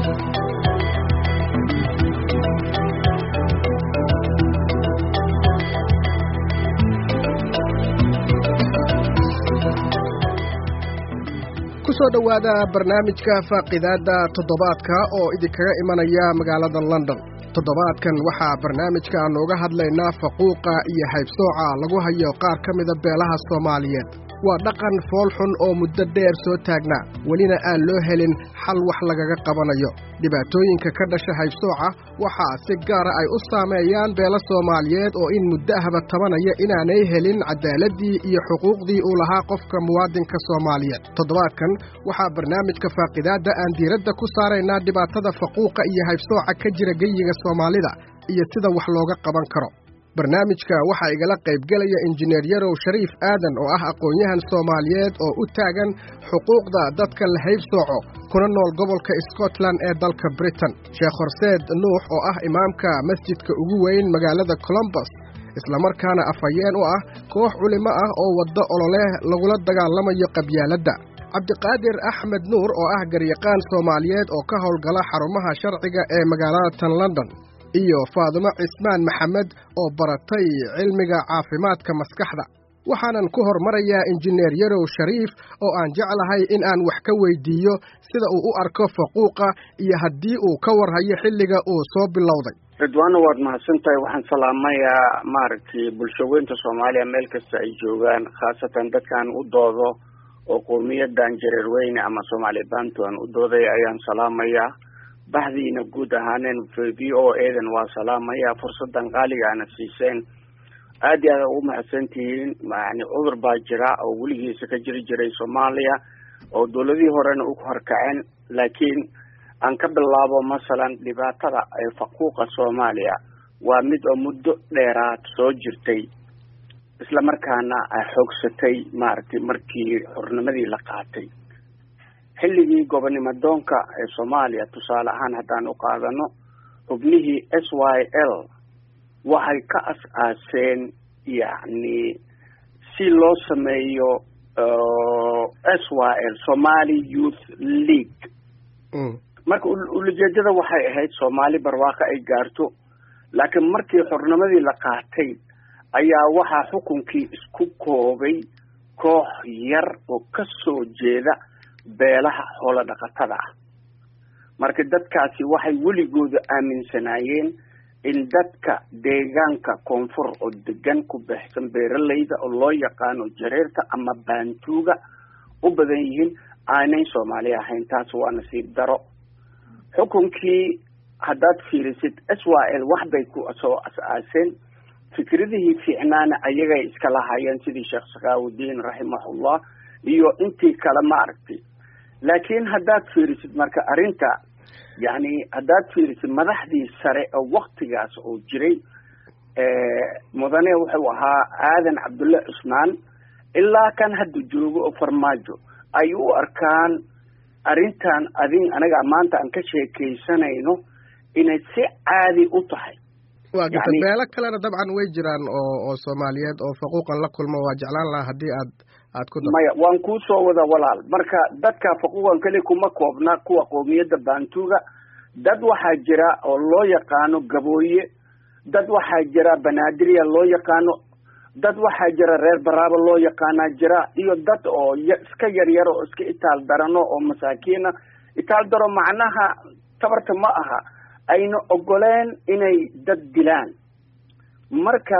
kusoo dhawaada barnaamijka faaqidaada toddobaadka oo idinkaga imanaya magaalada London. Toddobaadkan waxaa barnaamijka nooga hadlaynaa faquuqa iyo haybsooca lagu hayo qaar ka mid ah beelaha Soomaaliyeed. waa dhaqan fool xun oo muddo dheer soo taagnaa welina aan loo helin xal wax lagaga qabanayo. dhibaatooyinka ka dhasha haybsooca waxaa si gaara ay u saameeyaan beela Soomaaliyeed oo in muddo ahba tabanaya inaanay helin cadaaladii iyo xuquuqdii uu lahaa qofka muwaadinka Soomaaliyeed. Toddobaadkan waxaa barnaamijka faaqidaada aan diiradda ku saaraynaa dhibaatada faquuqa iyo haybsooca ka jira geyiga Soomaalida iyo sida wax looga qaban karo. barnaamijka waxaa igala qaybgelaya injineer Yarow Shariif Aadan oo ah aqoon-yahan Soomaaliyeed oo u taagan xuquuqda dadka la haybsooco kuna nool gobolka Scotland ee dalka Britain. Sheekh Horseed Nuux oo ah imaamka masjidka ugu weyn magaalada Columbus isla markaana afhayeen u ah koox culimo ah oo wada olole lagula dagaalamayo qabyaaladda. Cabdiqaadir Axmed Nuur oo ah garyaqaan Soomaaliyeed oo ka howlgala xarumaha sharciga ee magaalada London. iyo Faadimo Cismaan Maxamed oo baratay cilmiga caafimaadka maskaxda. waxaanan ku hormarayaa injineer Yarow Shariif oo aan jeclahay in aan wax ka weydiiyo sida uu u arko faquuqa iyo haddii uu ka warhayo xilliga uu soo bilowday. Ridwaan waad mahadsantahay. waxaan salaamayaa maaragtay bulshooyinka Soomaaliya meel kasta ay joogaan, khaasatan dadkan u doodo oo qowmiyadan jareerweyne ama Soomaali Bantuan u dooday ayaan salaamayaa. baxdiina guud ahaaneen VOA-dan waa salaamaya fursadan qaaliga ana siiseen aad iyo aad ugu mahadsantihiin. yani cudur baa jira oo weligiisa ka jiray Soomaaliya oo dowladii horena u horkaceen, laakiin aan ka bilaabo masalan dhibaatada ay faquuqa Soomaaliya waa mid oo muddo dheeraad soo jirtay isla markaana ay xoogsatay maaragtay markii xornimadii la qaatay. xilligii gobonimo doonka ee Soomaaliya tusaale ahaan haddaan u qaadano xubnihii SYL waxay ka asaaseen yani si loo sameeyo SYL Somali Youth League. marka ujeedada waxay ahayd Soomaali barwaaqo ay gaarto, laakiin markii xornimadii la qaatay ayaa waxaa xukunkii isku koobay koox yar oo ka soo jeeda beelaha xoolo dhaqatada ah. marka dadkaasi waxay weligooda aaminsanaayeen in dadka deegaanka koonfur oo degan ku baxsan beeralayda oo loo yaqaano jareerta ama baantuuga u badan yihiin aanay Soomaali ahayn. taas waa nasiib daro. xukunkii haddaad fiirisid SYL waxbay ku soo asaaseen, fikradihii fiicnaana ayagay iska lahaayeen sidii Sheekh Sakaawudiin raximahullah iyo intii kale maaragtay. laakiin haddaad fiirisid marka arrinta yani haddaad fiirisid madaxdii sare oo waqtigaas oo jiray mudane wuxuu ahaa Aadan Cabdulle Cusmaan ilaa kan hadda joogo oo Farmaajo ay u arkaan arrintan anaga maanta aan ka sheekaysanayno inay si caadi u tahay. waa gata beelo kalena dabcan way jiraan oo Soomaaliyeed oo faquuqan la kulmo. waa jeclaan lahaa haddii aad ku maya waan ku soo wada walaal. marka dadka faquuqan kale kuma koobna kuwa qowmiyadda Bantuga. dad waxaa jira oo loo yaqaano Gabooye, dad waxaa jira Banaadiriya loo yaqaano, dad waxaa jira reer Baraaba loo yaqaana jira, iyo dad oo iska yaryar oo iska itaal darano oo masaakiina. itaal daro macnaha tabarta ma aha, ayna ogoleen inay dad dilaan. marka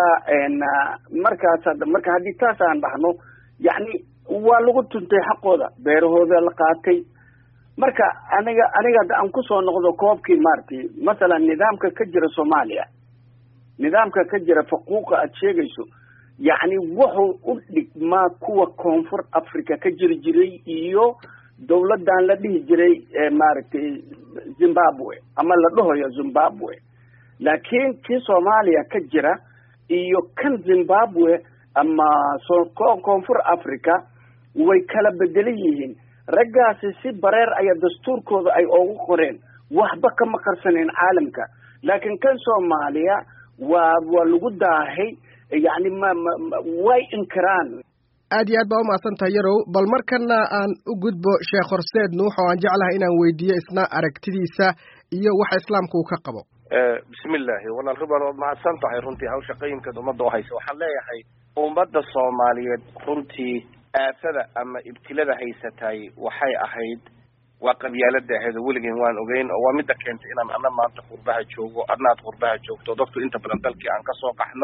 haddii taas aan dhahno yani waa lagu tuntay xaqooda, beerahooda la qaatay. marka aniga hadda aan kusoo noqdo koobkii maaragtay masalan nidaamka ka jira Soomaaliya, nidaamka ka jira faquuqa aad sheegayso yani wuxuu u dhigmaa kuwa koonfur Africa ka jiray iyo dowladan la dhihi jiray maaragtay Zimbabwe ama la dhahayo Zimbabwe. laakiin kii Soomaaliya ka jira iyo kan Zimbabwe ama koonfur Africa way kala bedelan yihiin. raggaasi si bareer ayaa dastuurkooda ay ugu qoreen, waxba kama qarsaneen caalamka. laakiin kan Soomaaliya waa lagu daahay, yani way inkiraan. aad iyo aad baa umahadsantahay yarow bal markana aan u gudbo sheekh horseed nuux oo aan jeclahay inaan weydiiyo isna aragtidiisa iyo waxa islaamku uu ka qabo. bismillahi walaal ruban waad mahadsan tahay runtii hawsha qayimkeed ummadda uhaysa. waxaan leeyahay ummadda soomaaliyeed runtii aafada ama ibtilada haysatay waxay ahayd waa qabyaalada ahayd oo weligeen waan ogeyn oo waa midda keentay inaan ana maanta qurbaha joogo adnaad qurbaha joogto dadku inta badan dalkii aan kasoo qaxno.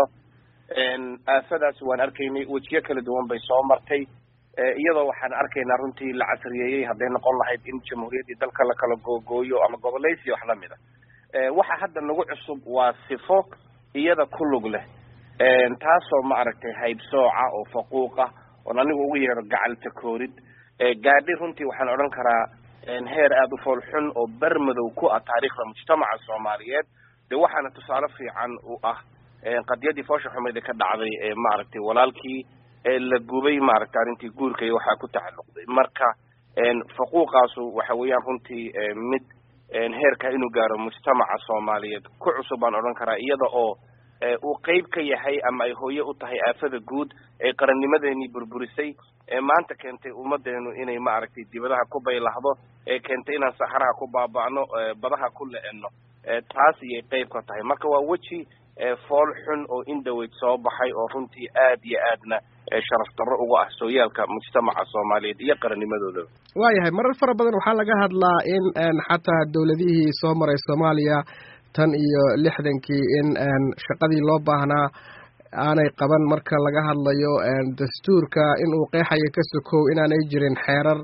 aafadaas waan arkaynay wejiyo kala duwan bay soo martay iyadoo waxaan arkaynaa runtii la casriyeeyey hadday noqon lahayd in jamhuuriyaddii dalka la kala googooyo ama goboleysi wax lamid a. waxa hadda nagu cusub waa sifo iyada ku lug leh taasoo ma aragtay haybsooca oo faquuqa oon anigu ugu yeero gacalta koorid gaadhi runtii waxaan odhan karaa heer aada u fool xun oo bermadow ku ah taariikhda mujtamaca soomaaliyeed. de waxaana tusaale fiican u ah qadiyadii foosha xumeyd ee ka dhacday maaragtay walaalkii la gubay maaragtay arrintii guurka iyo waxaa ku tacalluqday. marka faquuqaasu waxa weeyaan runtii mid heerka inuu gaaro mujtamaca soomaaliyeed ku cusub baan odhan karaa iyada oo uu qeyb ka yahay ama ay hooye u tahay aafada guud ee qarannimadeenii burburisay ee maanta keentay ummadeenu inay maaragtay dibadaha ku baylahdo ee keentay inaan saxaraha ku baaba'no badaha ku le-eno taas iyay qeyb ka tahay. marka waa weji fool xun oo indhaweyd soo baxay oo runtii aad iyo aadna sharaf darro uga ah sooyaalka mujtamaca soomaaliyeed iyo qarannimadooda. waayahay marar fara badan waxaa laga hadlaa in xataa dawladihii soo maray soomaaliya tan iyo 60kii in shaqadii loo baahnaa aanay qaban marka laga hadlayo dastuurka in uu qeexayo ka sokow inaanay jirin xeerar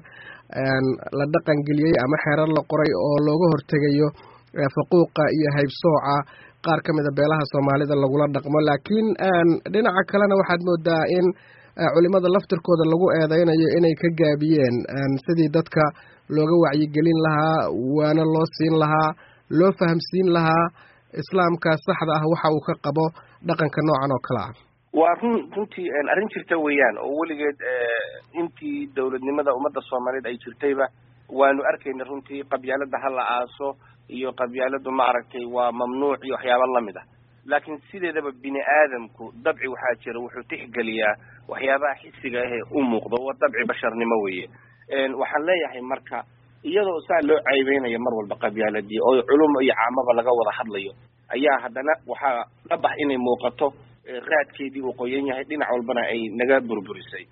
la dhaqangeliyey ama xeerar la qoray oo looga hortegayo faquuqa iyo haybsooca qaar ka mida beelaha soomaalida lagula dhaqmo. laakiin dhinaca kalena waxaad moodaa in culimada laftirkooda lagu eedeynayo inay ka gaabiyeen sidii dadka looga wacyigelin lahaa waana loo siin lahaa loo fahamsiin lahaa islaamka saxda ah waxa uu ka qabo dhaqanka noocan oo kale ah. waa runtii arrin jirta weeyaan oo weligeed intii dawladnimada ummadda soomaaliyeed ay jirtayba waanu arkayna runtii qabyaalada ha la aaso iyo qabyaaladu ma aragtay waa mamnuuc iyo waxyaaba lamid ah. laakiin sideedaba bini aadamku dabci waxaa jira wuxuu tixgeliyaa waxyaabaha xisiga ahee u muuqdo waa dabci basharnimo weeye. waxaan leeyahay marka iyadoo saa loo caybeynayo mar walba qabyaaladii oo culum iyo caamaba laga wada hadlayo ayaa haddana waxaa dhabax inay muuqato raadkeedii uu qoyan yahay dhinac walbana ay naga burburisay.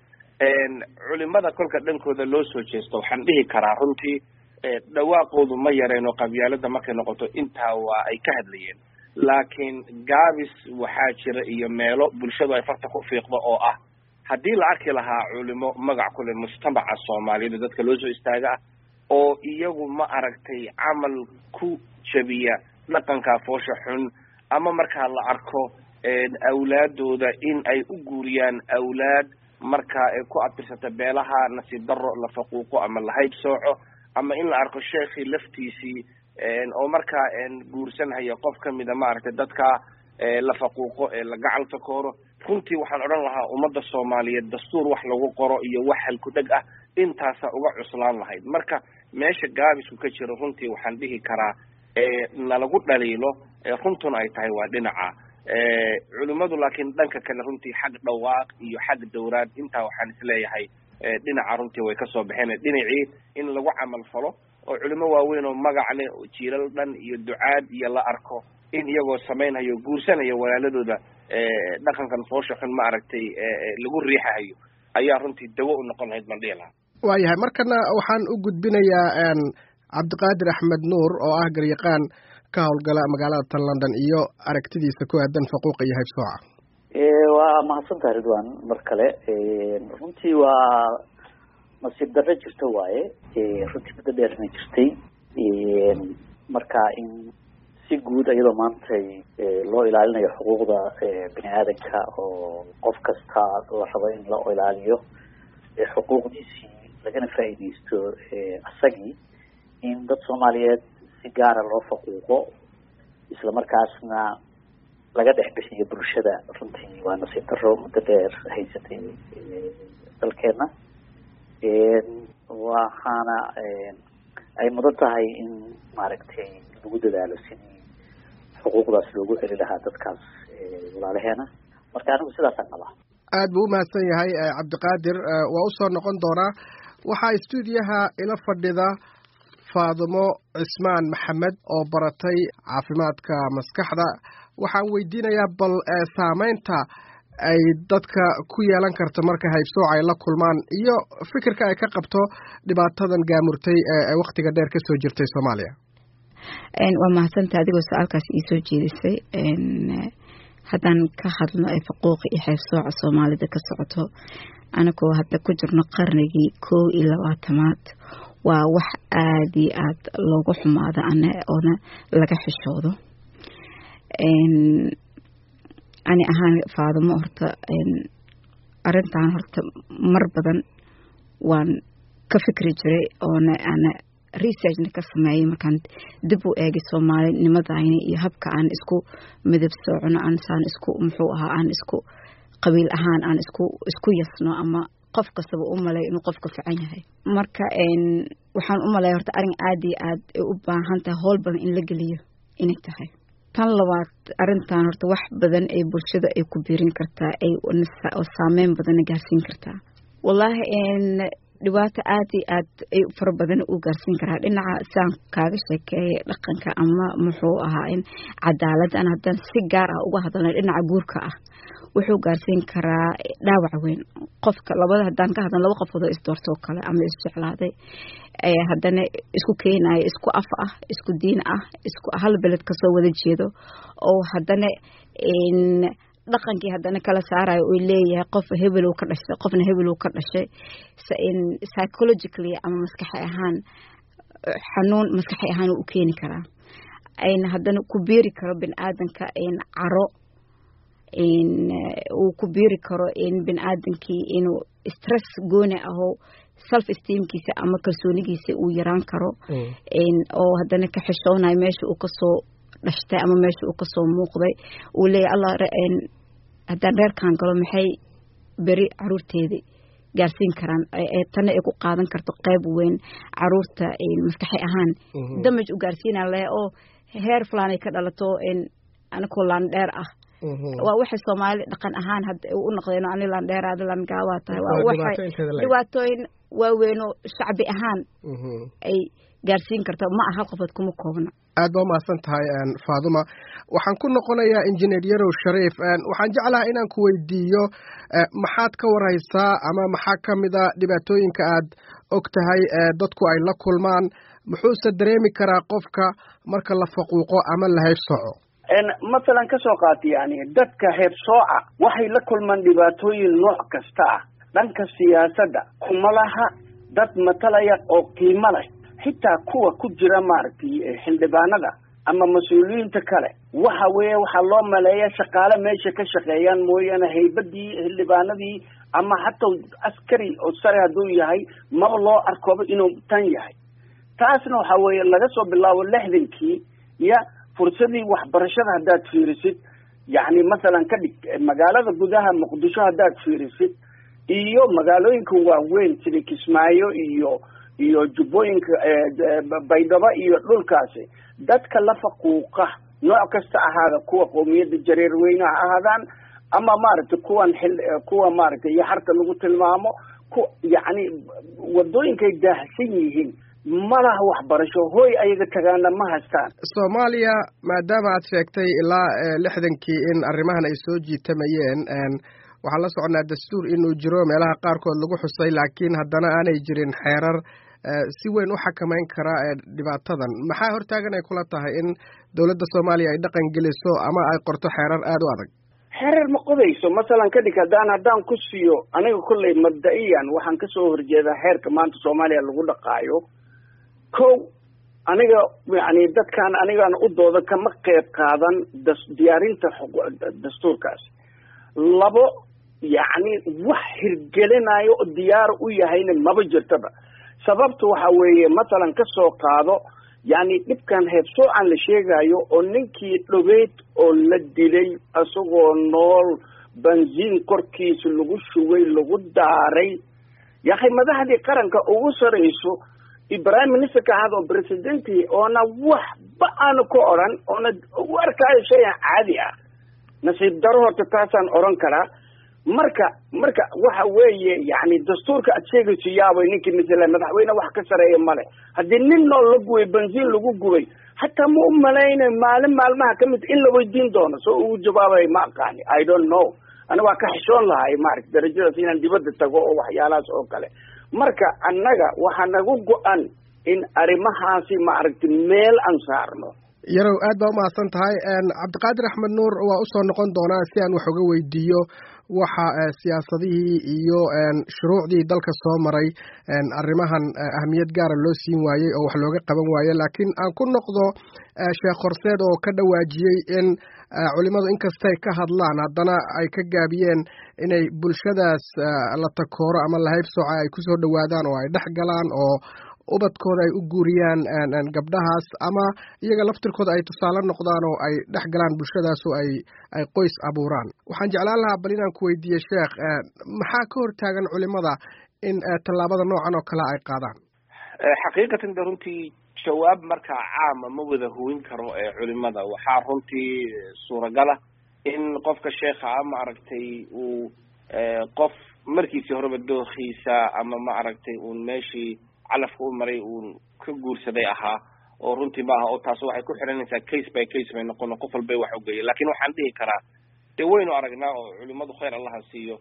culimada kolka dhankooda loo soo jeesto waxaan dhihi karaa runtii dhawaaqoodu ma yareen oo qabyaalada markay noqoto intaa waa ay ka hadlayeen. laakiin gaabis waxaa jira iyo meelo bulshadu ay farta ku fiiqdo oo ah haddii la arki lahaa culimo magac ku leh mujtamaca soomaaliyeed dadka loo soo istaaga ah oo iyagu ma aragtay camal ku jabiya dhaqanka foosha xun ama markaa la arko awlaadooda in ay u guuriyaan awlaad markaa ay ku abtirsata beelaha nasiib darro la faquuqo ama la haybsooco ama in la arko sheekhii laftiisii oo markaa guursanhaya qof kamida maaragtay dadka la faquuqo ee la gacalta kooro. runtii waxaan odhan lahaa ummadda soomaaliyeed dastuur wax lagu qoro iyo wax halkudheg ah intaasa uga cuslaan lahayd. marka meesha gaabisku ka jiro runtii waxaan dhihi karaa nalagu dhaliilo runtuna ay tahay waa dhinaca culimadu. laakiin dhanka kale runtii xag dhawaaq iyo xag dawraad intaa waxaan isleeyahay dhinaca runtii way kasoo baxeen dhinacii in lagu camal falo oo culimo waaweyn oo magac leh oo jiilal dhan iyo ducaad iyo la arko in iyagoo samaynhayo guursanayo walaaladooda dhaqankan foosha xun ma aragtay lagu riixahayo ayaa runtii dawo u noqon lahayd baan dhihi lahaa. waayahay markana waxaan u gudbinayaa cabdiqaadir axmed nuur oo ah garyaqaan ka howlgala magaalada tan london iyo aragtidiisa ku aadan faquuqa iyo haybsooca. waa mahadsantahay ridwan mar kale. runtii waa nasiib darro jirta waaye runtii muddo dheerna jirtay. marka in si guud iyadoo maanta loo ilaalinayo xuquuqda bini aadanka oo qof kasta la rabo in la ilaaliyo xuquuqdiisii lagana faa'iidaysto asagii in dad soomaaliyeed si gaara loo faquuqo isla markaasna laga dhex bixiyo bulshada runtii waa nasiib darro muddo dheer haysatay dalkeena. waxaana ay mudan tahay in maaragtay lagu dadaalo sidii xuquuqdaas loogu celi lahaa dadkaas walaalaheena. marka anigu sidaasaan qabaa. aad buu u mahadsan yahay cabdiqaadir waa u soo noqon doonaa waxaa istuudiyaha ila fadhida Faadumo Cismaan Maxamed oo baratay caafimaadka maskaxda waxaan weydiinayaa bal saameynta ay dadka ku yeelan karto marka haybsooc ay la kulmaan iyo fikirka ay ka qabto dhibaatadan gaamurtay ee waqtiga dheer ka soo jirtay Soomaaliya. waa mahadsantahay adigoo su'aalkaas ii soo jeedisay haddaan ka hadlno ay faquuqa iyo haybsooca Soomaalida ka socoto anagoo hadda ku jirno qarnigii 21aad waa wax aad iyo aad loogu xumaado oona laga xishoodo ani ahaan Faadumo horta arintan horta mar badan waan ka fikri jiray oona ana researchna ka sameeyay markaan dib u eegay Soomaalinimadayna iyo habka aan isku midab socono aan saan isku muxuu ahaa aan isku qabiil ahaan aan isku yasno ama qof kastaba u malay inuu qofka fiican yahay marka waxaan u malay horta arin aad iyo aad u baahan tahay howl badan in la geliyo inay tahay tan labaad arintan horta wax badan ay bulshada ay ku biirin kartaa ay saameyn badan gaarsiin kartaa wallahi dhibaato aad iyo aad ay fara badan u gaarsiin karaa dhinaca saan kaaga sheekeeyay dhaqanka ama muxuu ahaa in cadaalad aan hadan si gaar ah uga hadalnay dhinaca guurka ah wuxuu gaarsiin karaa dhaawac weyn qofka labada hadaan ka hadlan laba qofood oo isdoortoo kale ama isjeclaaday haddana isku keenayo isku af ah isku diin ah isku hal beled ka soo wada jeedo oo haddana dhaqankii haddana kala saarayo oo leeyahay qof hebel uu ka dhashay qofna hebel uu ka dhashay psychologically ama maskaxi ahaan xanuun maskaxi ahaan uu keeni karaa haddana ku biiri karo bini'aadanka caro uu ku biiri karo bini'aadankii inuu stress gooni ahoo self esteemkiisa ama kalsoonigiisa uu yaraan karo oo haddana ka xishoonayo meesha uu kasoo dhashtay ama meesha uu kasoo muuqday uu leeyahay allah haddaan reerkaan galo maxay beri caruurteedii gaarsiin karaan tana ay ku qaadan karto qayb weyn caruurta maskaxi ahaan damaj u gaarsiinaa leh oo heer fulaanay ka dhalato anakoo laan dheer ah waa waxay Soomaali dhaqan ahaan hadda u noqdeen aan laan dheeraad laan gaawaa tahay waa waxay dhibaatooyin waaweyn oo shacbi ahaan ay gaarsiin karto ma aha qofad kuma koobna aad baa mahadsan tahay Faaduma waxaan ku noqonayaa Engineer Yarow Shariif waxaan jeclahay inaan ku weydiiyo maxaad ka waraysaa ama maxaa kamida dhibaatooyinka aad og tahay dadku ay la kulmaan muxuu se dareemi karaa qofka marka la faquuqo ama la haybsooco مثلا kasoo qaati yani dadka heebsooca waxay la kulmaan dhibaatooyin nooc kasta ah dhanka siyaasadda kumalaha dad matalaya oo qiimo leh xitaa kuwa ku jira maaragtay xildhibaanada ama mas'uuliyiinta kale waxa loo maleeyaa shaqaale meesha ka shaqeeyaan mooyana haybadii xildhibaanadii ama hataa askari oo sare haduu yahay ma loo arko inuu tan yahay taasna waxa weeye laga soo bilaabo 60kii ya fursadii waxbarashada hadaad fiirisid yani masalan ka dhig magaalada gudaha Muqdisho hadaad fiirisid iyo magaalooyinka waaweyn sida Kismaayo iyo Jubbooyinka Baydhabo iyo dhulkaasi dadka la faquuqa nooc kasta ahaada kuwa qoomiyada jareer weyn ahaadaan ama maaragtay kuwa maaragtay yaxarka lagu tilmaamo yani wadooyinka daahsan yihiin malaha waxbarasho hooy ayaga tagaana ma haystaan Soomaaliya maadaama aad sheegtay ilaa 60kii in arrimahan ay soo jiitamayeen waxaan la soconaa dastuur inuu jiro meelaha qaarkood lagu xusay laakiin haddana aanay jirin xeerar si weyn u xakameyn kara dhibaatadan maxaa hortaagan ay kula tahay in dawladda Soomaaliya ay dhaqan geliso ama ay qorto xeerar aad u adag xeerar ma qodayso masalan ka dhig haddaan ku siiyo aniga kulley mabda'iyan waxaan ka soo horjeedaa xeerka maanta Soomaaliya lagu dhaqaayo aniga yani dadkan anigaan u dooda kama qayb qaadan diyaarinta dastuurkaas labo yani wax hirgelinayo oo diyaar u yahayna maba jirtaba sababtu waxa weeye masalan ka soo qaado yani dhibkan heebsoocan la sheegayo oo ninkii dhogeyd oo la dilay asagoo nool banziin korkiisa lagu shugay lagu daaray yahay madaxdii qaranka ugu sareyso Prime Minister ka hado presidenti ona wax ba aan ku oran ona warkay shay caadi ah nasiib daro horta taasan oran kara marka waxa weeye yani dastuurka aad sheegayso yaabay ninkii masala madaxweyne wax ka sareeya male haddii nin nool la gubay bensiin lagu gubay hataa ma u malayna maalin maalmaha kamid in la weydiin doono soo ugu jawaabay ma aqaani I don't know ana waa ka xishoon lahay maaragtay darajadaas inaan dibadda tago oo waxyaalahaas oo kale marka annaga waxaa nagu go-an in arrimahaasi maaragtay meel aan saarno yarow aad baa umahadsan tahay cabdiqaadir axmed nuur waa usoo noqon doonaa si aan wax uga weydiiyo waxa siyaasadihii iyo shuruucdii dalka soo maray arrimahan ahmiyad gaara loo siin waayey oo wax looga qaban waaye laakiin aan ku noqdo sheekh horseed oo ka dhawaajiyey in culimadu inkastay ka hadlaan haddana ay ka gaabiyeen inay bulshadaas la takooro ama lahaybsooca ay kusoo dhawaadaan oo ay dhex galaan oo ubadkooda ay u guuriyaan gabdhahaas ama iyaga laftirkooda ay tusaale noqdaan oo ay dhex galaan bulshadaas oo ay qoys abuuraan waxaan jeclaan lahaa bal inaan ku weydiiye sheekh maxaa ka hortaagan culimada in tallaabada noocan oo kale ay qaadaan xaqiiqatan de runtii jawaab markaa caama ma wada hooyin karo culimada waxaa runtii suuragala in qofka sheekha maaragtay uu qof markiisii horeba dookiisa ama maaragtay uun meeshii calafka u maray uun ka guursaday ahaa oo runtii maaha oo taas waxay ku xiranaysaa case by case bay noqono qof walba wax ugeeya lakin waxaan dhihi karaa dee waynu aragnaa oo culimadu khayr allaha siiyo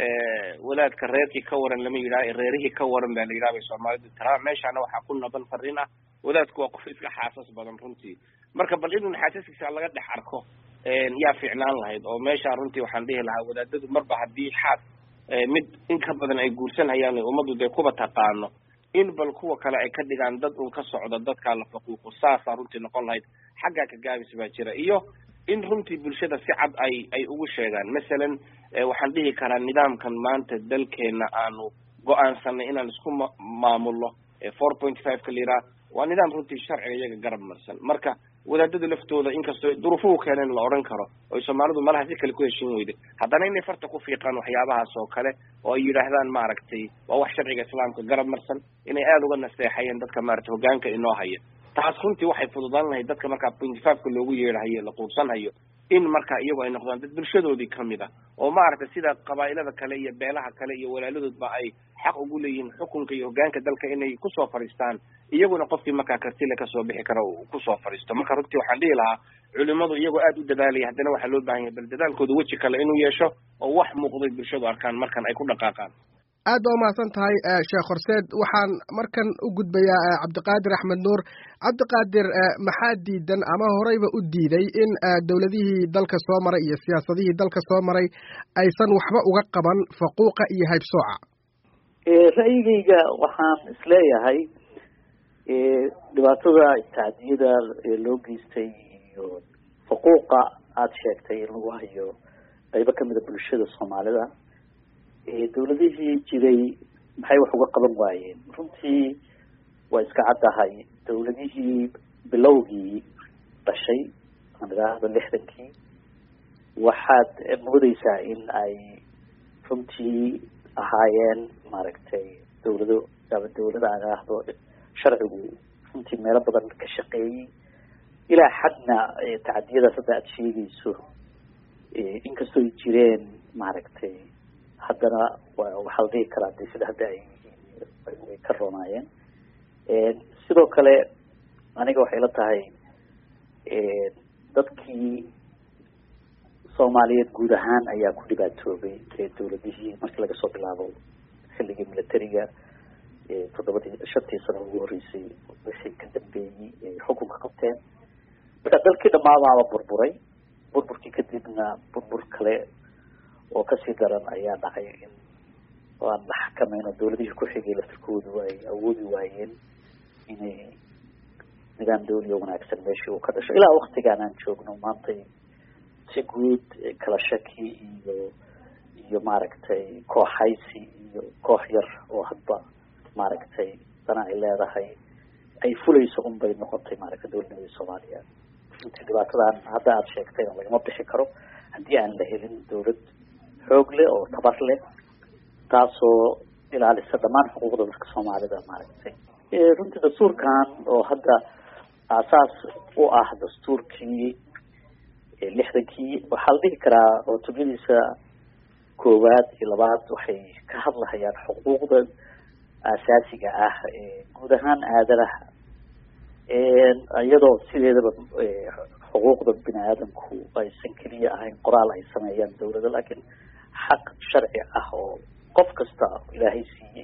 walaadka reerkii ka waran lama yidhaha reerihii ka waran baa la yidhaha bay soomaalidu tiraa meeshaana waxaa ku naban fariin ah wadaadku waa qof iska xaasas badan runtii marka bal inun xaasaskiisa laga dhex arko yaa fiicnaan lahayd oo meesha runtii waxaan dhihi lahaa wadaadadu marba haddii xaas mid in ka badan ay guursanhayaan ummaddu dee kuba taqaano in bal kuwa kale ay ka dhigaan dad un ka socda dadkaa la faquuqo saasaa runtii noqon lahayd xaggaa ka gaabis baa jira iyo in runtii bulshada si cad ay ugu sheegaan masalan waxaan dhihi karaa nidaamkan maanta dalkeena aanu go-aansanay inaan isku maamulno 4.5 ka liraa waa nidaam runtii sharciga iyaga garab marsan marka wadaadada laftooda inkastoo duruufuhu keeneen la odhan karo oy soomaalidu malaha si kale ku heshin weyday haddana inay farta ku fiiqaan waxyaabahaas oo kale oo ay yidhaahdaan maaragtay waa wax sharciga islaamka garab marsan inay aada uga naseexayeen dadka maaragtay hogaanka inoo haya taas runtii waxay fududaan lahayd dadka markaa 0.5ka loogu yeedhahayo la quursanhayo in markaa iyagu ay noqdaan dad bulshadoodii kamid ah oo maaragtay sida qabaa'ilada kale iyo beelaha kale iyo walaaladoodba ay xaq ugu leeyihiin xukunka iyo hogaanka dalka inay kusoo fadhiistaan iyaguna qofkii markaa kartile kasoo bixi kara uu kusoo fadhiisto marka runtii waxaan dhihi lahaa culimadu iyagoo aada u dadaalaya haddana waxaa loo baahan yahay bal dadaalkooda weji kale inuu yeesho oo wax muuqday bulshadu arkaan markan ay ku dhaqaaqaan aad baa umahadsan tahay sheekh horseed waxaan markan u gudbayaa cabdiqaadir axmed nuur cabdiqaadir maxaa diidan ama horeyba u diiday in dowladihii dalka soo maray iyo siyaasadihii dalka soo maray aysan waxba uga qaban faquuqa iyo haybsooca ra'yigayga waxaan isleeyahay dhibaatada tacdiyada loo geystay iyo faquuqa aada sheegtay in lagu hayo qaybo kamida bulshada soomaalida dawladihii jiray maxay wax uga qaban waayeen runtii waa iska caddahay dawladihii bilowgii dhashay aan idhaahdo 60kii waxaad moodeysaa in ay runtii ahaayeen maaragtay dawlado dawlada aan idhaahdo sharcigu runtii meelo badan ka shaqeeyey ilaa xadna tacadiyadaas hadda aada sheegayso inkastoo ay jireen maaragtay haddana waxaa la dhihi karaa de sida hadda ay yihiin way ka roonaayeen sidoo kale aniga waxay la tahay dadkii soomaaliyeed guud ahaan ayaa ku dhibaatoobay dawladihii markii laga soo bilaabo xilligii militariga 5 sano ugu horeysay wixii ka dambeeyey xukunka qabteen marka dalkii dhammaadaaba burburay burburkii kadibna burbur kale oo kasii daran ayaa dhacay in aan la xakamayno dawladihii ku xigay laftirkoodu ay awoodi waayeen inay nidaam dawli oo wanaagsan meeshii uu ka dhasho ilaa waktigaan aan joogno maantay si guud kala shaki iyo maaragtay kooxaysi iyo koox yar oo hadba maaragtay dana ay leedahay ay fulayso unbay noqotay maaragtay dawladnimada soomaaliya runtii dhibaatadan hadda aada sheegtayna lagama bixi karo haddii aan la helin dawlad xoog leh oo tabar leh taasoo ilaalisa dhammaan xuquuqda dadka soomaalida maaragtay runtii dastuurkan oo hadda aasaas u ah dastuurkii 60kii waxaa la dhihi karaa cutubadiisa koowaad iyo labaad waxay ka hadlahayaan xuquuqda asaasiga ah guud ahaan aadanaha iyadoo sideedaba xuquuqda bini aadamku aysan keliya ahayn qoraal ay sameeyaan dawladda laakiin xaq sharci ah oo qof kasta ilaahay siiyey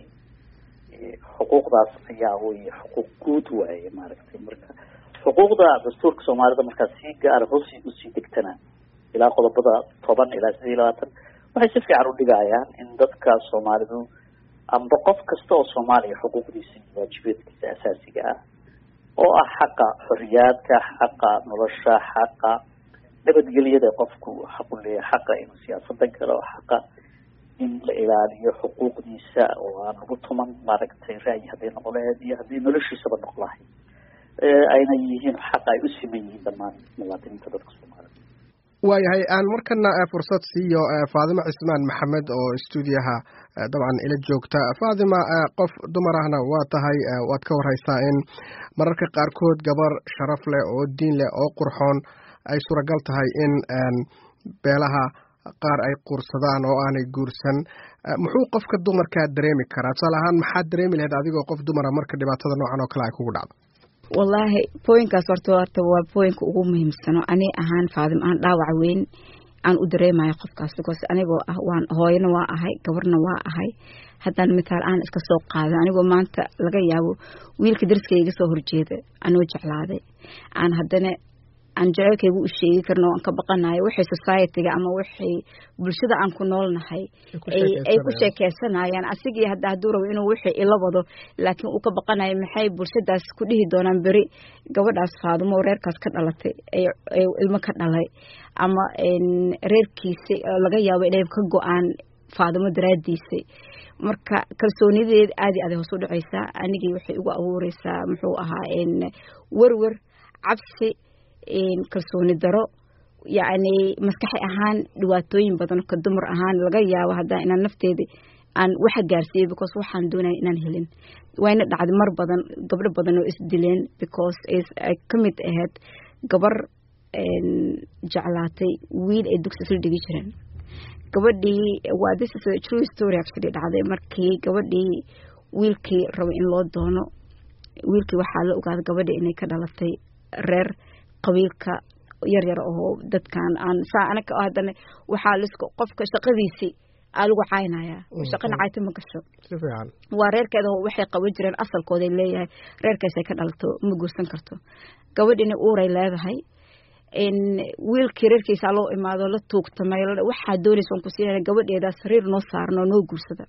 xuquuqdaas ayaa wey xuquuq guud waaye maaragtay marka xuquuqda dastuurka soomaalida markaa si gaara usii degtana ilaa qodobada 10 ilaa 20 waxay si fiican u dhigayaan in dadka Soomaalidu amba qof kasta oo Soomaaliya xuquuqdiisa iyo waajibaadkiisa asaasiga ah oo ah xaqa xorriyadka xaqa nolosha xaqa nabadgelyada qofku xaq u leeyahay xaqa inuu siyaasadda galo xaqa in la ilaaliyo xuquuqdiisa oo aan lagu tuman maaragtay ra'yi haddii noqoleed iyo haddii noloshiisaba noqlahay ayna yihiin xaq ay u siman yihiin dhammaan muwaadiniinta dadka Soomaalida waayahay aan markana fursad siiyo Faadima Cismaan Maxamed oo stuudiyaha dabcan ila joogta Faadima qof dumarahna waa tahay waad ka warhaysaa in mararka qaarkood gabar sharaf leh oo diin leh oo qurxoon ay suuragal tahay in beelaha qaar ay quursadaan oo aanay guursan muxuu qofka dumarka dareemi karaa tusaale ahaan maxaad dareemi lahayd adigoo qof dumara marka dhibaatada noocan oo kale ay kugu dhacdo wallaahi poinkaas horta waa poinka ugu muhiimsano ani ahaan Faadim aan dhaawac weyn aan u dareemayo qofkaas because anigoo ah waan hooyana waa ahay gabarna waa ahay haddaan mitaal aan iska soo qaado anigoo maanta laga yaabo wiilka darskayga soo horjeeda anoo jeclaaday aan haddana aan jaceylkaygu u sheegi karno aan ka baqanayo waxay society-ga ama waxay bulshada aan ku noolnahay ay ku sheekeysanayaan asigii hadduu rabo inuu wixii ila wado laakiin uu ka baqanayo maxay bulshadaas ku dhihi doonaan beri gabadhaas Faadimo reerkaas ka dhalatay ay ilmo ka dhalay ama reerkiisa laga yaabo inay ka go'aan Faadimo daraadiisay marka kalsoonideed aad hoos u dhacaysa anigii waxay ugu abuuraysaa muxuu ahaa warwar cabsi kalsooni daro yani maskaxi ahaan dhibaatooyin badan ka dumar ahaan laga yaabo haddaan inaan nafteeda aan waxa gaarsiiyay because waxaan doonay inaan helin wayna dhacday mar badan gabdho badan oo isdileen because ay kamid ahayd gabar jeclaatay wiil ay dugsi isla dhigi jireen gabadhii waa this is a true story actually dhacday markii gabadhii wiilkii rabo in loo doono wiilkii waxaa la ogaaday gabadhii inay ka dhalatay reer qabiilka yar oo dadkan aan saanaka hadana waxa la isku qofka shaqadiisi lagu caynaya shaqana caayta ma gasho si fiican waa reerkeeda waxay qaban jireen asalkooda leeyahay reerkaas ay ka dhalato ma guursan karto gabadhina uuray leedahay in wiilkii reerkiisa loo imaado la tuugtamay waxa doonaysan ku siinay gabadheeda sariir noo saarno noo guursada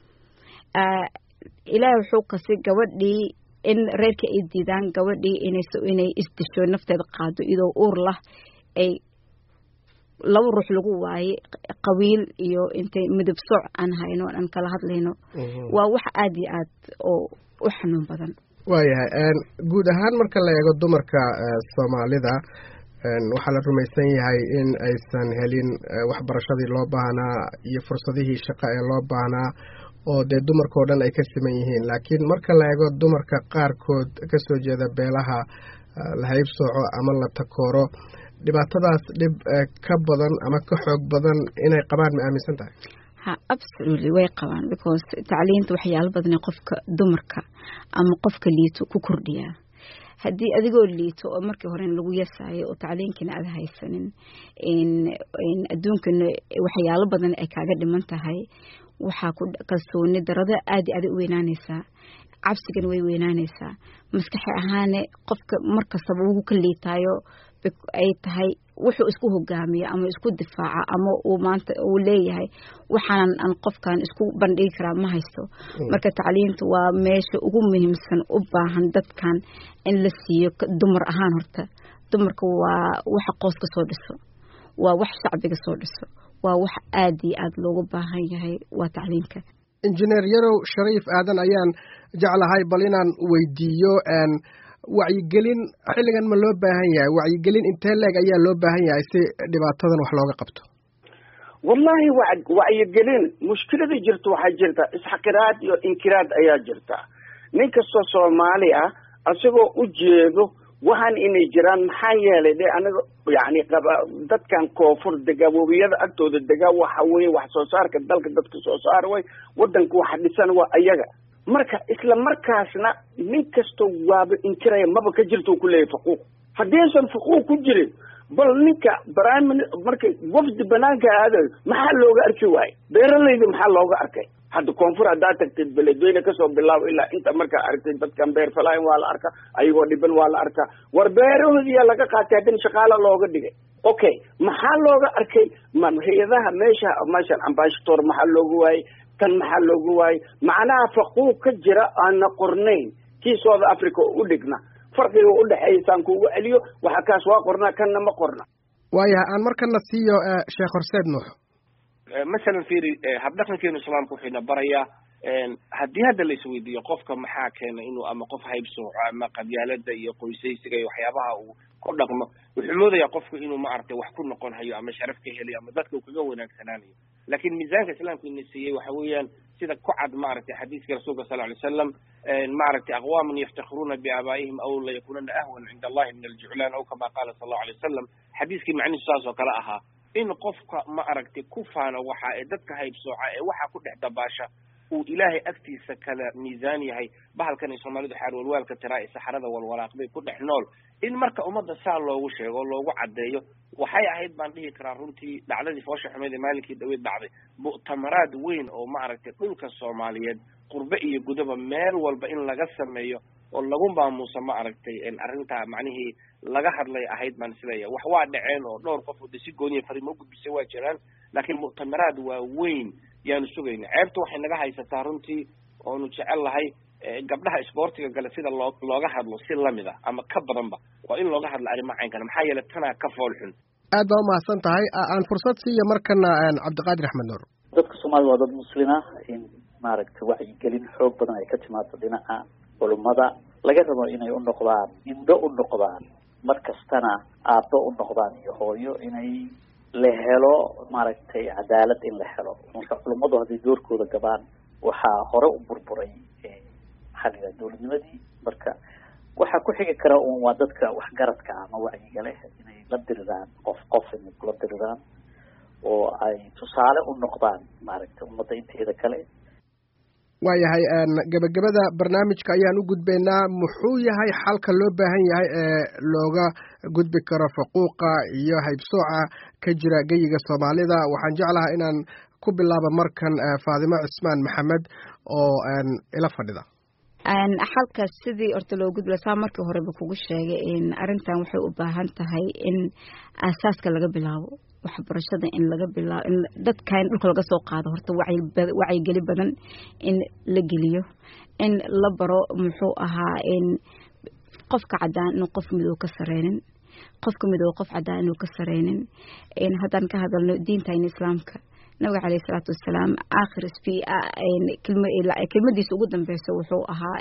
ilaahay wuxuu kasi gabadhii in reerka ay diidaan gabadhii inay isdisho nafteeda qaado idoo uur lah ay laba ruux lagu waaye qabiil iyo intay midab sooc aan hayno aan kala hadlayno waa wax aad iyo aad oo u xanuun badan waayahay guud ahaan marka la eego dumarka Soomaalida waxaa la rumaysan yahay in aysan helin waxbarashadii loo baahnaa iyo fursadihii shaqo ee loo baahnaa oo dee dumarkoo dhan ay ka siman yihiin laakiin marka la eego dumarka qaarkood ka soo jeeda beelaha la haybsooco ama la takooro dhibaatadaas dhib ka badan ama ka xoog badan inay qabaan ma aaminsan tahay ha absolutely way qabaan because tacliinta waxyaalo badan ee qofka dumarka ama qofka liito ku kordhiyaa haddii adigoo liito oo markii hore lagu yasaayo oo tacliinkina aad haysanin in adduunkana waxyaalo badan ay kaaga dhiman tahay waxaa ku kalsooni darada aad u weynaanaysaa cabsigan way weynaanaysaa maskaxi ahaane qofka markastaba uu ka liitaayo ay tahay wuxuu isku hogaamiyo ama isku difaaca ama uu maanta uu leeyahay waxaan aan qofkan isku bandhigi karaa ma haysto marka tacliintu waa meesha ugu muhiimsan u baahan dadkan in la siiyo dumar ahaan horta dumarka waa waxa qoyska soo dhiso waa wax shacbiga soo dhiso waa wax aad iyo aad loogu baahan yahay waa tacliinka injineer Yarow Shariif Aadan ayaan jeclahay bal inaan weydiiyo wacyigelin xilligan ma loo baahan yahay wacyigelin intee leeg ayaa loo baahan yahay si dhibaatadan wax looga qabto wallahi wacyigelin mushkilada jirto waxaa jirta isxaqiraad iyo inkiraad ayaa jirta nin kastoo Soomaali ah asagoo u jeedo waxaan inay jiraan maxaa yeelay de anaga yani dadkan koonfur dega webiyada agtooda dega waxa weeye wax soo saarka dalka dadka soo saar way wadanka waxa dhisan waa ayaga marka isla markaasna nin kasto waaba inkiraya maba ka jirto ku leeyahay faquuq haddii aysan faquuq ku jirin bal ninka marka wafdi banaanka aaday maxaa looga arki waayey beeralayda maxaa looga arkay hadda koonfur haddaa tagtid beledweyne kasoo bilaabo ilaa inta markaa aragtay dadkan beer falaayan waa la arkaa ayagoo dhiban waa la arkaa war beerahoodiyaa laga qaatay haddana shaqaala looga dhigay okay maxaa looga arkay hay-adaha meeshan ambassador maxaa looga waayey tan maxaa looga waayey macnaha faquuq ka jira aana qornayn kii South Africa u dhigna farqiga u dhaxeeya saan kuugu celiyo waxa kaas waa qornaa kanna ma qorna waayahay aan markana siiyo Sheekh Horseed Nuux مثلا في habdhaqankeenu islaamku wuxuu barayaa haddii hadda la isweydiiyo qofka maxaa keena inuu ama qof haybso ama qabyaalada iyo qoysaysiga iyo waxyaabaha uu ku dhaqmo wuxuu moodayaa qofku inuu ma aragtay wax ku noqon hayo ama sharaf ka helayo ama dadka uu kaga wanaagsanaanayo laakiin miisaanka islaamku inuu siiyay waxa weeyaan sida ku cad ma aragtay xadiiska rasuulka sallallahu alayhi wasallam ma aragtay aqwaamun yaftakhiruna biabaa'ihim aw la yakununa ahwan 'inda allahi min al-ju'lan aw kama qala sallallahu alayhi wasallam xadiiskii macnihiisu saas oo kale ahaa in qofka ma aragtay ku faano waxa ay dadka haybsooca ee waxa ku dhex dabaasha uu ilaahay agtiisa kala miisaan yahay bahalkan ay Soomaalidu xaar walwaalka tiraa ee saxarada walwalaaqday ku dhex nool in marka umada saa loogu sheego loogu cadeeyo waxay ahayd baan dhihi karaa runtii dhacdadii foosha xumeed ee maalinkii dhaweyd dhacday mu'tamaraad weyn oo ma aragtay dhulka Soomaaliyeed qurbe iyo gudaba meel walba in laga sameeyo oo lagu maamuuso ma aragtay arrinta macnihii laga hadlay ahayd baan isleeyahay wax waa dhaceen oo dhowr qof oo si gooniye fariimo gudbisay waa jiraan laakiin mu'tamaraad waa weyn yaanu sugaynaa ceebta waxay naga haysataa runtii oonu jecel lahay gabdhaha isboortiga gale sida looga hadlo si lamid ah ama ka badanba waa in looga hadlo arrimaha caynkan maxaa yeelay tanaa ka fool xun aad baa umahadsan tahay aan fursad siiyo markana Cabdiqaadir Axmed Nuur dadka Soomaaliya waa dad muslima in maaragtay wacyigelin xoog badan ay ka timaado dhinaca culimada laga rabo inay u noqdaan indho u noqdaan markastana aabbo u noqdaan iyo hooyo inay la helo maaragtay cadaalad in la helo marka culimadu haddii doorkooda gabaan waxaa hore u burburay xalliga dowladnimadii marka waxaa ku xigi kara waa dadka waxgaradka ama wacyiga leh inay la diriraan qof inay kula diriraan oo ay tusaale u noqdaan maaragtay ummadda inteeda kale waayahay gabagabada barnaamijka ayaan u gudbaynaa muxuu yahay xalka loo baahan yahay ee looga gudbi karo faquuqa iyo haybsooca ka jira geyiga Soomaalida waxaan jeclahay inaan ku bilaabo markan Faadimo Cismaan Maxamed oo ila fadhida xalka sidii horta loo gudbaa markii horeba kugu sheegay in arintan waxay u baahan tahay in asaaska laga bilaabo waxbarashada in laga bilaabo in dadka dhulka laga soo qaado horta wacyi gali badan in la geliyo in la baro muxuu ahaa in qofka cadaan inuu qof mid uu ka sareenin qofka mid uu qof cadaan inuu ka sareenin in hadan ka hadalno diinta islaamka nabiga calayhi salaatu wasalaam aakhir isfii kelmadiisa ugu dambaysa wuxuu ahaa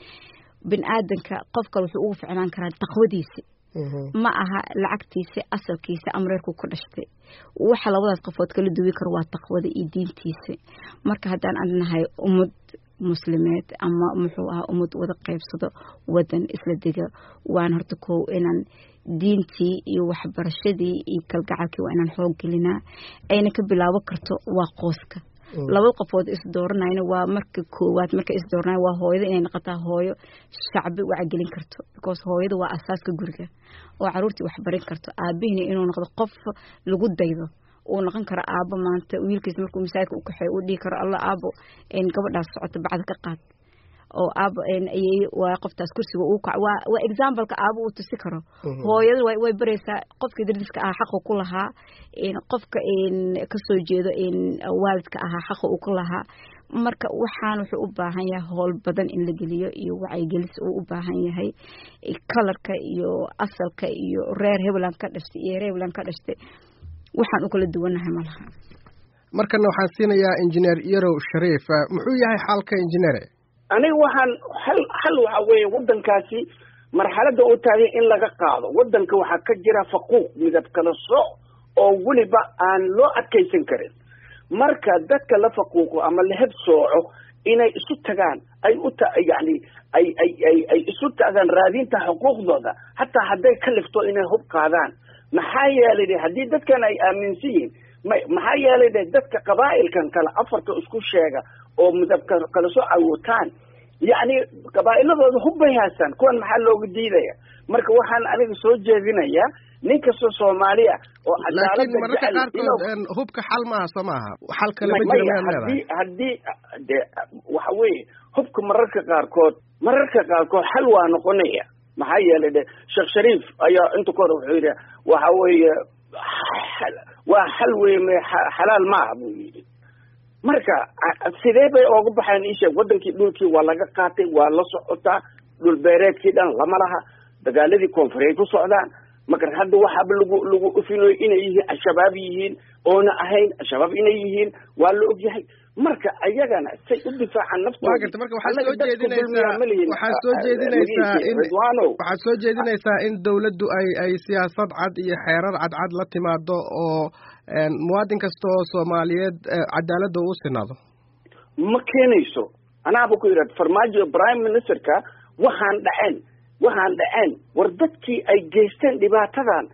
bin aadanka qofka wuxuu ugu ficnaan karaa taqwadiisa ma aha lacagtiisa asalkiisa amreerku ku dhashtay waxa labadaas qofood kala duwi karo waa taqwada iyo diintiisa marka haddaan adnahay ummad muslimeed ama muxuu ahaa ummad wada qaybsado wadan isla dega waan horta koow inaan diintii iyo waxbarashadii iyo kalgacalkii waa inaan xoog gelinaa ayna ka bilaabo karto waa qoyska laba qofood is dooranayna waa marka koowaad marka is dooranay waa hooyada inay noqotaa hooyo shacbi wacyigelin karto because hooyada waa asaaska guriga oo caruurtii wax barin karto aabihina inuu noqdo qof lagu daydo oo noqon kara aabo maanta wiilkiisa markuu masaajidka u kaxay u dhigi karo alla aabo in gabadhaas socoto bacda ka qaad oo aabo ayay waa qoftaas kursiga uu kac waa example-ka aabo uu tusi karo hooyada way baraysaa qofkii dariska ah xaq ku lahaa in qofka ka soo jeedo in waalidka ah xaq uu ku lahaa marka waxaan wuxuu u baahan yahay howl badan in la geliyo iyo wacyigelis uu u baahan yahay kalarka iyo asalka iyo reer heblan ka dhashtay iyo reer heblan ka dhashtay waxaan u kala duwanahay malaha markana waxaan siinayaa injineer Yarow Shariif muxuu yahay xalka injineer aniga waxaan hal waxa weeye wadankaasi marxaladda uu taagay in laga qaado wadanka waxa ka jira faquuq midab kala sooc oo waliba aan loo adkaysan karin marka dadka la faquuqo ama la heb sooco inay isu tagaan yani ay isu taagaan raadinta xuquuqdooda hataa hadday ka lifto inay hub qaadaan. maxaa yeelay haddii dadkan ay aaminsan yihiin maxaa yeelay dadka qabaa'ilkan kale afarta isku sheega oo midabka kala soo awootaan yani qabaa'iladooda hub bay haystaan, kuwan maxaa looga diidaya? marka waxaan aniga soo jeedinayaa nin kastoo Soomaaliya oo cadaalada marka qaarkood hubka xal maaha soo maaha, xal kale ma jiro. haddii waxa weeye hubka mararka qaarkood xal waa noqonaya. maxaa yeelay Sheekh Shariif ayaa inta kore wuxuu yidhi waxa weeye waa xal weeye xalaal maaha buu yidhi. marka sidee bay ooga baxeen isha wadankii dhulkii waa laga qaatay, waa la socotaa, dhul beereedkii dhan lama laha, dagaaladii koonfureed ku socdaan. marka hadda waxaaba lagu ufinayo inay yihiin al-shabaab yihiin oona ahayn al-shabaab inay yihiin waa la ogyahay. marka ayagana say u difaacaan naftooda. marka waxaad soo jeedinaysaa in dawladdu ay siyaasad cad iyo xeerar cadcad la timaado oo muwaadin kasta oo Soomaaliyeed cadaaladda u sinaado. ma keenayso. anaaba ku yidhahda farmaajo prime ministerka waxaan dhaceen war dadkii ay geysteen dhibaatadan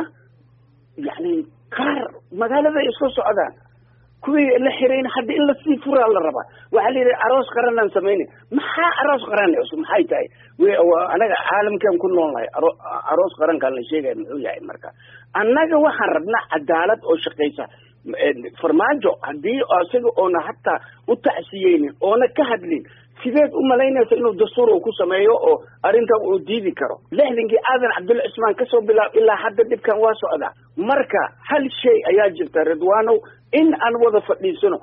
yani qaar magaalada ay soo socdaan, kuwii la xirayna hadda in lasii furaa la rabaa. waxaa la yidhi aroos qaranaan samayna. maxaa aroos qaran cusub maxay tahay? anaga caalamkan ku noolnahay, aroos qarankaan la sheegaya muxuu yahay? marka annaga waxaan rabnaa cadaalad oo shaqaysa. farmaajo haddii isaga oona hataa u tacsiyeynin oona ka hadlin, sideed u malaynaysa inuu dastuur uu ku sameeyo oo arrintan uu diidi karo? 60kii aadan cabdulla cismaan kasoo bilaab ilaa hadda dhibkan waa socdaa. marka hal shay ayaa jirta Ridwaanow, in aan wada fadhiisano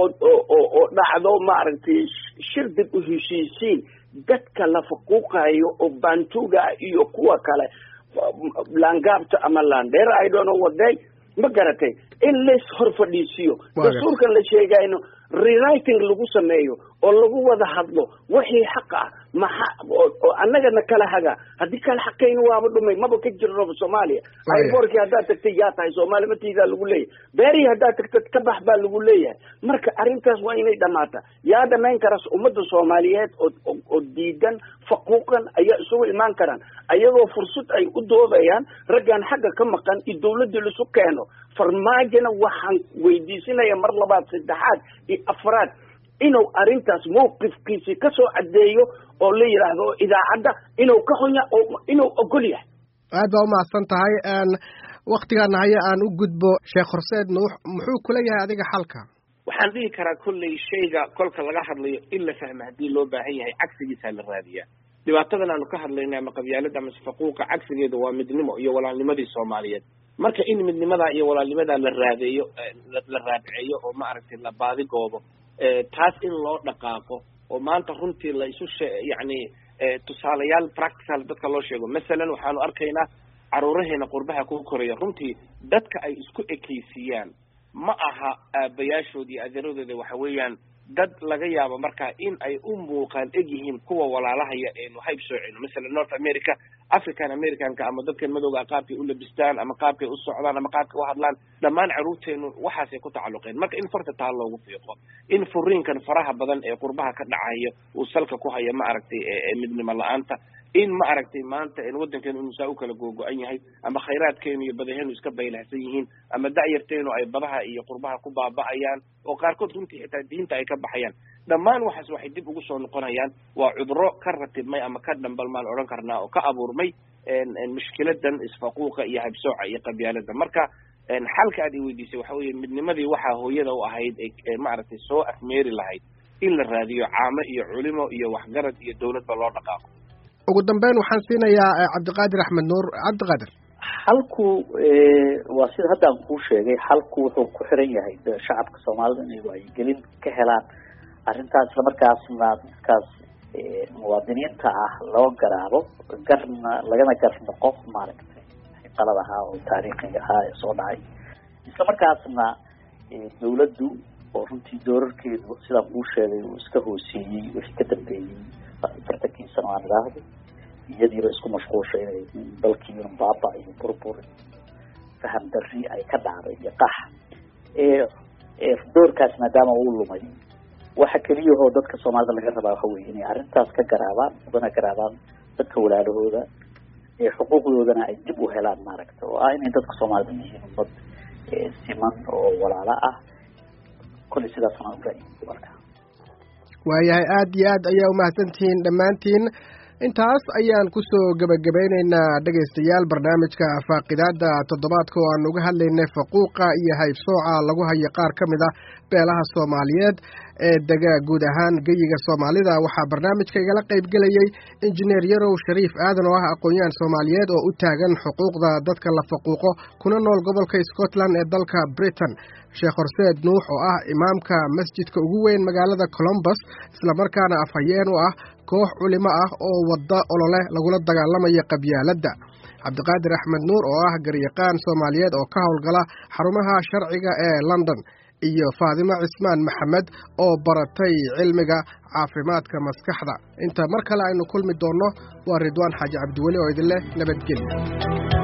oo dhacdo maaragtay shir dib u heshiisiin dadka la faquuqayo oo Bantuga iyo kuwa kale laangaabta ama laandheer I don't know what they ma garatay in lees hor fadhiisiyo dastuurkan la sheegayno rewriting lagu sameeyo oo lagu wada hadlo wixii xaq ah oo annagana kala haga. haddii kala xaqayno waaba dhumay maba ka jirno Soomaaliya. ayborki haddaad tagtay yaa tahay Soomaali matiida lagu leeyahay, beeri haddaad tagtay ka bax baa lagu leeyahay. marka arrintaas waa inay dhamaata. yaa dhamayn karas ummadda Soomaaliyeed oo diidan faquuqan ayaa isugu imaan karaan ayagoo fursad ay u doodayaan raggan xagga ka maqan iyo dawladda la isu keeno. farmaajana waxaan weydiisinaya mar labaad saddexaad iyo afraad inuu arrintaas mowqifkiisii ka soo cadeeyo oo la yiraahdo idaacadda inuu ka xunya oo inuu ogol yahay. aad baa u mahadsan tahay. waqtigaana haya aan u gudbo Sheekh Horseed Nuux, muxuu kula yahay adiga xalka? waxaan dhihi karaa kolley shayga kolka laga hadlayo in la fahmo haddii loo baahan yahay cagsigiisa la raadiyaa. dhibaatadan aanu ka hadlayna ama qabyaalada ama faquuqa cagsigeeda waa midnimo iyo walaalnimadii Soomaaliyeed. marka in midnimada iyo walaalnimada la raadeeyo la raadceeyo oo maaragtay la baadi goobo taas in loo dhaqaaqo oo maanta runtii la isu yani tusaalayaal practical dadka loo sheego. masalan waxaanu arkaynaa caruuraheena qurbaha ku koraya runtii dadka ay isku ekeysiyaan ma aha aabayaashood iyo adeeradooda. waxa weeyaan dad laga yaabo markaa in ay u muuqaan egyihiin kuwa walaalahaya eenu hayb soocino. masalan North America, African Americanka ama dadkan madowga qaabkay u labistaan ama qaabkay u socdaan ama qaabkay u hadlaan, dhammaan caruurteenu waxaasay ku tacalluqeen. marka in farta taa loogu fiiqo, in furiinkan faraha badan ee qurbaha ka dhacaya uu salka ku haya ma aragtay midnimo la-aanta, in ma aragtay maanta in wadankeenu inuu saa u kala googo-an yahay ama khayraadkeenu iyo badaheenu iska baylahsan yihiin ama da'yarteenu ay badaha iyo qurbaha ku baaba'ayaan oo qaarkood runtii xitaa diinta ay ka baxayaan. dhammaan waxaas waxay dib ugu soo noqonayaan waa cuduro ka ratibmay ama ka dhambalmaan odhan karnaa oo ka abuurmay mushkiladan isfaquuqa iyo habsooca iyo qabyaalada. marka xalka aad i weydiisay waxa weeye midnimadii waxaa hooyada u ahayd maaragtay soo afmeeri lahayd in la raadiyo caamo iyo culimo iyo waxgarad iyo dawladba loo dhaqaaqo. ugu dambeyn waxaan siinayaa Cabdiqaadir Axmed Nuur. Cabdiqaadir, xalku waa sida hadda aan kuu sheegay, xalku wuxuu ku xiran yahay shacabka Soomaalida inay wacyigelin ka helaan arrintaas, isla markaasna dadkaas muwaadiniinta ah loo garaabo garna lagana garno qof maaragtay qalad ahaa oo taariikhiga ahaa ee soo dhacay. isla markaasna dawladdu oo runtii doorarkeedu sidaan kuu sheegay uu iska hooseeyey wixii ka dambeeyey 40 sano aan idhaahdo, iyadiiba isku mashquulshay inay dalkii baaba iyo burbur faham darri ay ka dhacday iyo qax doorkaas maadaama uu lumay waxa keliya oo dadka Soomaalida laga rabaa waxa weeye inay arrintaas ka garaabaan wadana garaabaan dadka walaalahooda ee xuquuqdoodana ay dib u helaan maaragta oo ah inay dadka Soomaalida yihiin ummad siman oo walaala ah kulli sidaas ma marka waayahay aad iyo aad ayaa u mahadsantihiin dhammaantiin intaas ayaan kusoo gabagabeynaynaa dhegaystayaal barnaamijka faaqidaada toddobaadka oo aan uga hadlaynay faquuqa iyo haybsooca lagu hayo qaar ka mid ah beelaha Soomaaliyeed ee dega guud ahaan geyiga Soomaalida waxaa barnaamijka igala qaybgelayay injineer Yarow Shariif Aadan oo ah aqoon-yahan Soomaaliyeed oo u taagan xuquuqda dadka la faquuqo kuna nool gobolka Scotland ee dalka Britain Sheekh Horseed Nuux oo ah imaamka masjidka ugu weyn magaalada Columbus isla markaana afhayeen u ah koox culimo ah oo wada olole lagula dagaalamayo qabyaaladda Cabdiqaadir Axmed Nuur oo ah garyaqaan Soomaaliyeed oo ka howlgala xarumaha sharciga ee London iyo Faadimo Cismaan Maxamed oo baratay cilmiga caafimaadka maskaxda inta mar kale aynu kulmi doono waa Ridwaan Xaaji Cabdiweli oo idin leh nabadgelyo